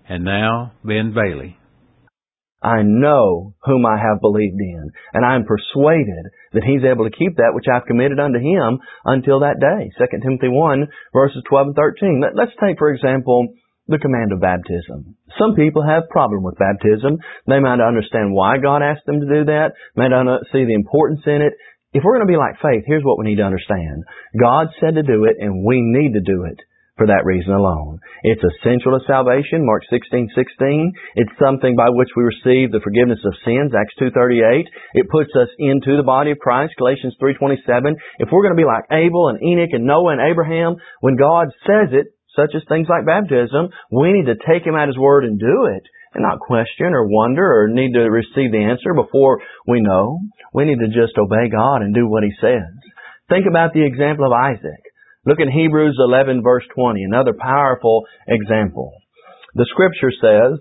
And now, Ben Bailey. I know whom I have believed in, and I am persuaded that He's able to keep that which I've committed unto Him until that day. 2 Timothy 1, verses 12 and 13. Let's take, for example, the command of baptism. Some people have problem with baptism. They might not understand why God asked them to do that, may not see the importance in it. If we're going to be like faith, here's what we need to understand. God said to do it, and we need to do it for that reason alone. It's essential to salvation, Mark 16:16. It's something by which we receive the forgiveness of sins, Acts 2:38. It puts us into the body of Christ, Galatians 3:27. If we're going to be like Abel and Enoch and Noah and Abraham, when God says it, such as things like baptism, we need to take Him at His word and do it, and not question or wonder or need to receive the answer before we know. We need to just obey God and do what He says. Think about the example of Isaac. Look at Hebrews 11, verse 20, another powerful example. The Scripture says,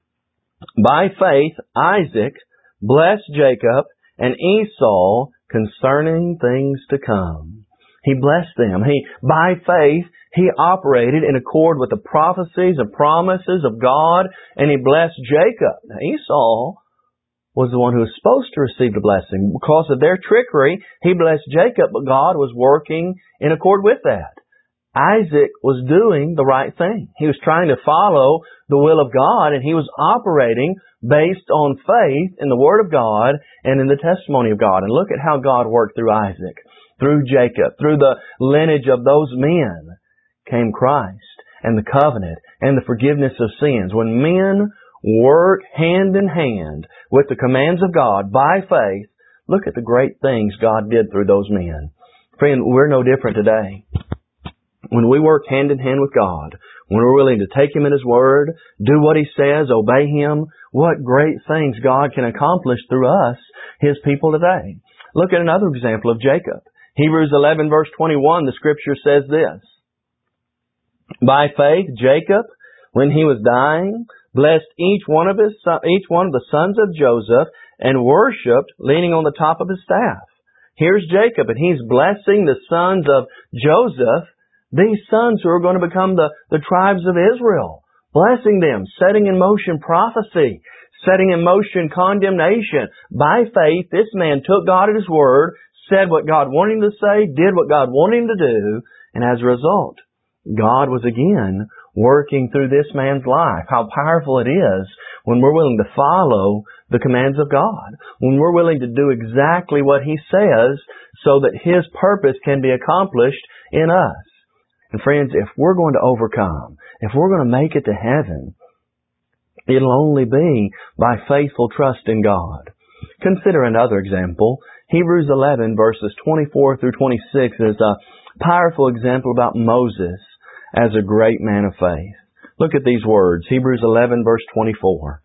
by faith Isaac blessed Jacob and Esau concerning things to come. He blessed them. By faith, he operated in accord with the prophecies and promises of God, and he blessed Jacob. Now, Esau was the one who was supposed to receive the blessing. Because of their trickery, he blessed Jacob, but God was working in accord with that. Isaac was doing the right thing. He was trying to follow the will of God, and he was operating based on faith in the Word of God and in the testimony of God. And look at how God worked through Isaac, through Jacob, through the lineage of those men came Christ and the covenant and the forgiveness of sins. When men work hand in hand with the commands of God by faith, look at the great things God did through those men. Friend, we're no different today. When we work hand in hand with God, when we're willing to take Him at His word, do what He says, obey Him, what great things God can accomplish through us, His people today. Look at another example of Jacob. Hebrews 11, verse 21, the Scripture says this. By faith, Jacob, when he was dying, blessed each one of the sons of Joseph and worshipped, leaning on the top of his staff. Here's Jacob, and he's blessing the sons of Joseph, these sons who are going to become the tribes of Israel, blessing them, setting in motion prophecy, setting in motion condemnation. By faith, this man took God at His word, said what God wanted him to say, did what God wanted him to do, and as a result, God was again working through this man's life. How powerful it is when we're willing to follow the commands of God, when we're willing to do exactly what He says so that His purpose can be accomplished in us. And friends, if we're going to overcome, if we're going to make it to heaven, it'll only be by faithful trust in God. Consider another example. Hebrews 11 verses 24 through 26 is a powerful example about Moses as a great man of faith. Look at these words. Hebrews 11 verse 24.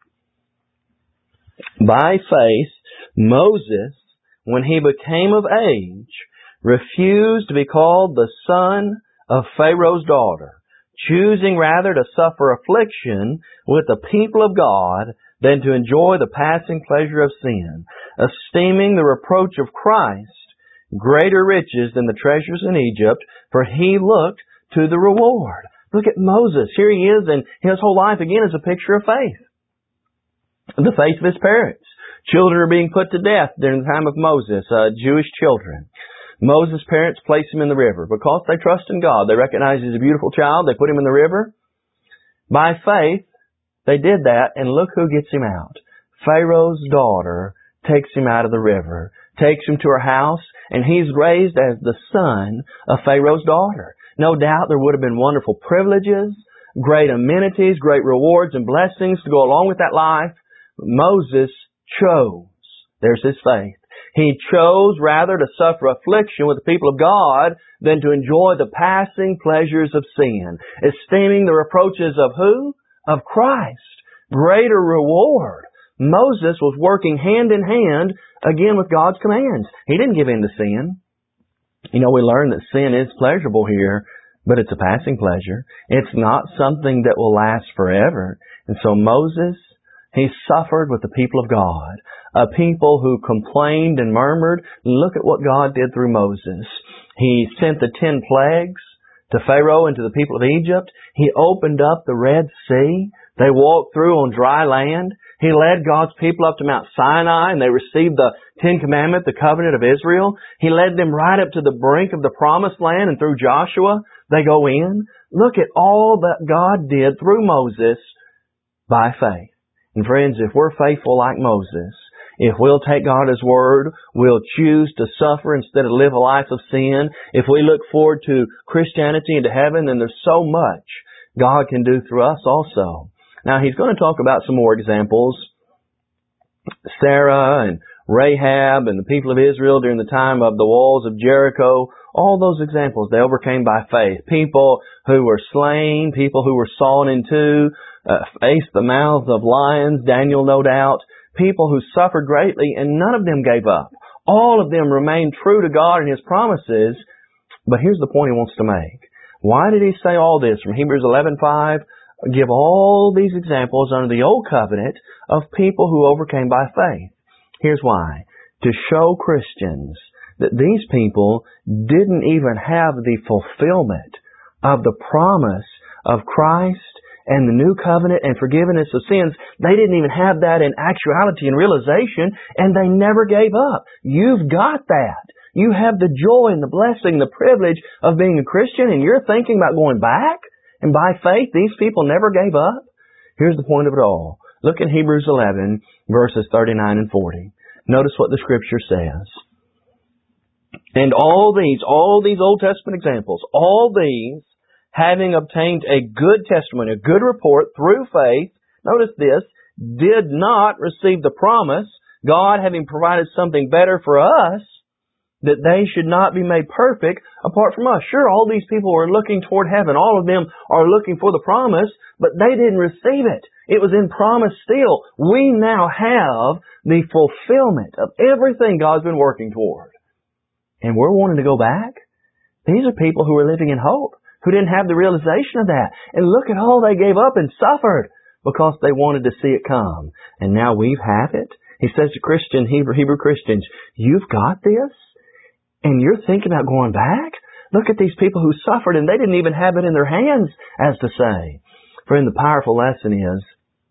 By faith, Moses, when he became of age, refused to be called the son of Pharaoh's daughter, choosing rather to suffer affliction with the people of God than to enjoy the passing pleasure of sin, esteeming the reproach of Christ greater riches than the treasures in Egypt, for he looked to the reward. Look at Moses. Here he is, and his whole life again is a picture of faith. The faith of his parents. Children are being put to death during the time of Moses, Jewish children. Moses' parents place him in the river because they trust in God. They recognize he's a beautiful child. They put him in the river. By faith, they did that, and look who gets him out. Pharaoh's daughter takes him out of the river, takes him to her house, and he's raised as the son of Pharaoh's daughter. No doubt there would have been wonderful privileges, great amenities, great rewards and blessings to go along with that life. Moses chose. There's his faith. He chose rather to suffer affliction with the people of God than to enjoy the passing pleasures of sin, esteeming the reproaches of who? Of Christ. Greater reward. Moses was working hand in hand again with God's commands. He didn't give in to sin. You know, we learn that sin is pleasurable here, but it's a passing pleasure. It's not something that will last forever. And so Moses, he suffered with the people of God, a people who complained and murmured. Look at what God did through Moses. He sent the 10 plagues to Pharaoh and to the people of Egypt. He opened up the Red Sea They walked through on dry land. He led God's people up to Mount Sinai, and they received the Ten Commandments, the covenant of Israel. He led them right up to the brink of the Promised Land, and through Joshua, they go in. Look at all that God did through Moses by faith. And friends, if we're faithful like Moses, if we'll take God at His Word, we'll choose to suffer instead of live a life of sin, if we look forward to Christianity and to heaven, then there's so much God can do through us also. Now, He's going to talk about some more examples. Sarah and Rahab and the people of Israel during the time of the walls of Jericho, all those examples, they overcame by faith. People who were slain, people who were sawn in two, faced the mouths of lions, Daniel no doubt, people who suffered greatly, and none of them gave up. All of them remained true to God and His promises. But here's the point He wants to make. Why did He say all this? From Hebrews 11:5, give all these examples under the Old Covenant of people who overcame by faith. Here's why. To show Christians that these people didn't even have the fulfillment of the promise of Christ and the new covenant and forgiveness of sins. They didn't even have that in actuality and realization, and they never gave up. You've got that. You have the joy and the blessing, the privilege of being a Christian, and you're thinking about going back? And by faith, these people never gave up? Here's the point of it all. Look in Hebrews 11, verses 39 and 40. Notice what the Scripture says. And all these Old Testament examples, all these, having obtained a good testimony, a good report through faith, notice this, did not receive the promise, God having provided something better for us, that they should not be made perfect apart from us. Sure, all these people were looking toward heaven. All of them are looking for the promise, but they didn't receive it. It was in promise still. We now have the fulfillment of everything God's been working toward. And we're wanting to go back? These are people who are living in hope, who didn't have the realization of that. And look at all they gave up and suffered because they wanted to see it come. And now we have it. He says to Hebrew Christians, you've got this? And you're thinking about going back? Look at these people who suffered and they didn't even have it in their hands, as to say. Friend, the powerful lesson is,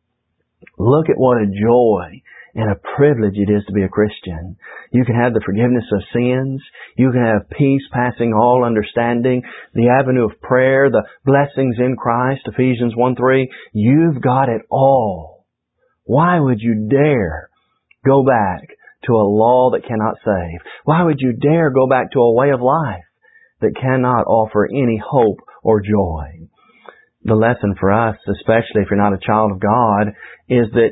look at what a joy and a privilege it is to be a Christian. You can have the forgiveness of sins. You can have peace passing all understanding. The avenue of prayer, the blessings in Christ, Ephesians 1:3. You've got it all. Why would you dare go back to a law that cannot save? Why would you dare go back to a way of life that cannot offer any hope or joy? The lesson for us, especially if you're not a child of God, is that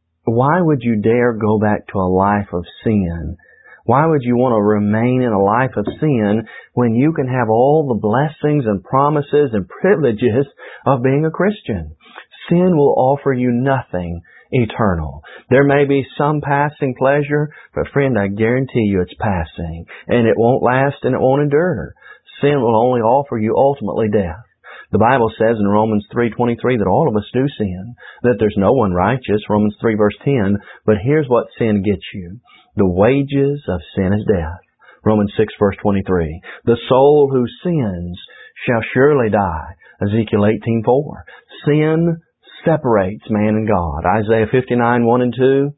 why would you dare go back to a life of sin? Why would you want to remain in a life of sin when you can have all the blessings and promises and privileges of being a Christian? Sin will offer you nothing eternal. There may be some passing pleasure, but friend, I guarantee you it's passing, and it won't last and it won't endure. Sin will only offer you ultimately death. The Bible says in Romans 3:23 that all of us do sin, that there's no one righteous, Romans 3 verse 10, but here's what sin gets you. The wages of sin is death, Romans 6 verse 23. The soul who sins shall surely die, Ezekiel 18:4. Sin separates man and God. Isaiah 59:1 and 2.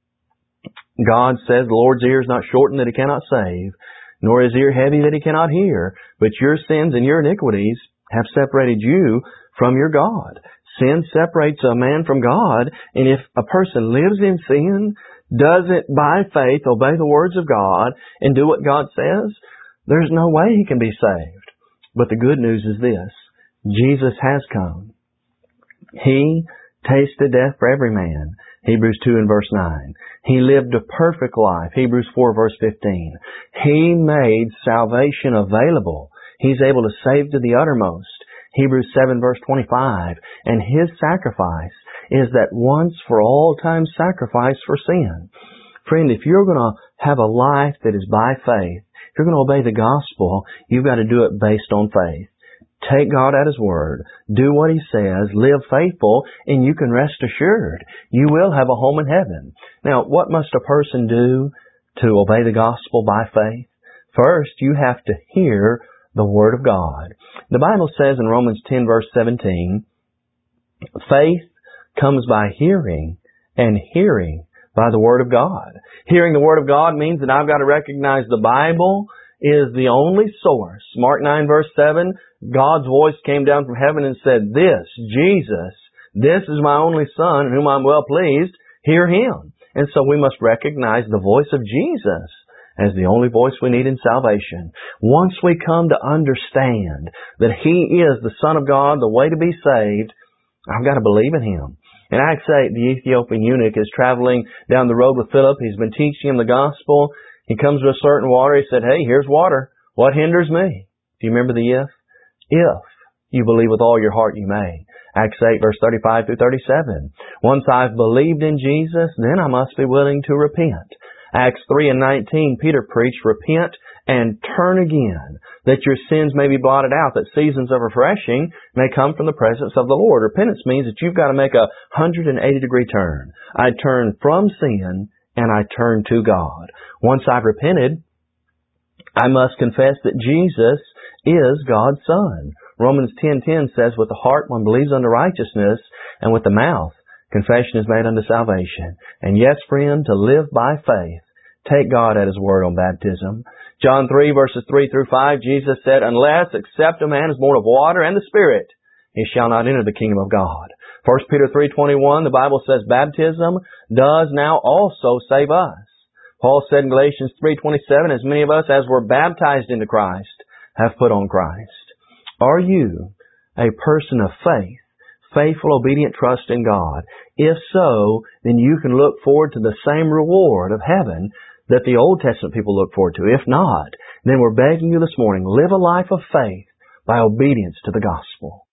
God says, the Lord's ear is not shortened that He cannot save, nor His ear heavy that He cannot hear, but your sins and your iniquities have separated you from your God. Sin separates a man from God, and if a person lives in sin, doesn't by faith obey the words of God and do what God says, there's no way he can be saved. But the good news is this: Jesus has come. He tasted death for every man, Hebrews 2 and verse 9. He lived a perfect life, Hebrews 4 verse 15. He made salvation available. He's able to save to the uttermost, Hebrews 7 verse 25. And His sacrifice is that once for all time sacrifice for sin. Friend, if you're going to have a life that is by faith, if you're going to obey the gospel, you've got to do it based on faith. Take God at His word. Do what He says. Live faithful, and you can rest assured you will have a home in heaven. Now, what must a person do to obey the gospel by faith? First, you have to hear the Word of God. The Bible says in Romans 10 verse 17, faith comes by hearing, and hearing by the Word of God. Hearing the Word of God means that I've got to recognize the Bible is the only source. Mark 9 verse 7, God's voice came down from heaven and said, "This, Jesus, this is my only Son, in whom I'm well pleased. Hear Him." And so we must recognize the voice of Jesus as the only voice we need in salvation. Once we come to understand that He is the Son of God, the way to be saved, I've got to believe in Him. In Acts 8, the Ethiopian eunuch is traveling down the road with Philip. He's been teaching him the gospel. He comes to a certain water. He said, "Hey, here's water. What hinders me?" Do you remember the if? If you believe with all your heart, you may. Acts 8, verse 35 through 37. Once I've believed in Jesus, then I must be willing to repent. Acts 3 and 19, Peter preached, "Repent and turn again, that your sins may be blotted out, that seasons of refreshing may come from the presence of the Lord." Repentance means that you've got to make a 180-degree turn. I turn from sin and I turn to God. Once I've repented, I must confess that Jesus is God's Son. Romans 10:10 says, "With the heart one believes unto righteousness, and with the mouth confession is made unto salvation." And yes, friend, to live by faith, take God at His word on baptism. John 3 verses 3 through 5, Jesus said, "Unless except a man is born of water and the Spirit, he shall not enter the kingdom of God." 1 Peter 3:21, the Bible says, "Baptism does now also save us." Paul said in Galatians 3:27, "As many of us as were baptized into Christ have put on Christ." Are you a person of faith, faithful, obedient trust in God? If so, then you can look forward to the same reward of heaven that the Old Testament people look forward to. If not, then we're begging you this morning, live a life of faith by obedience to the gospel.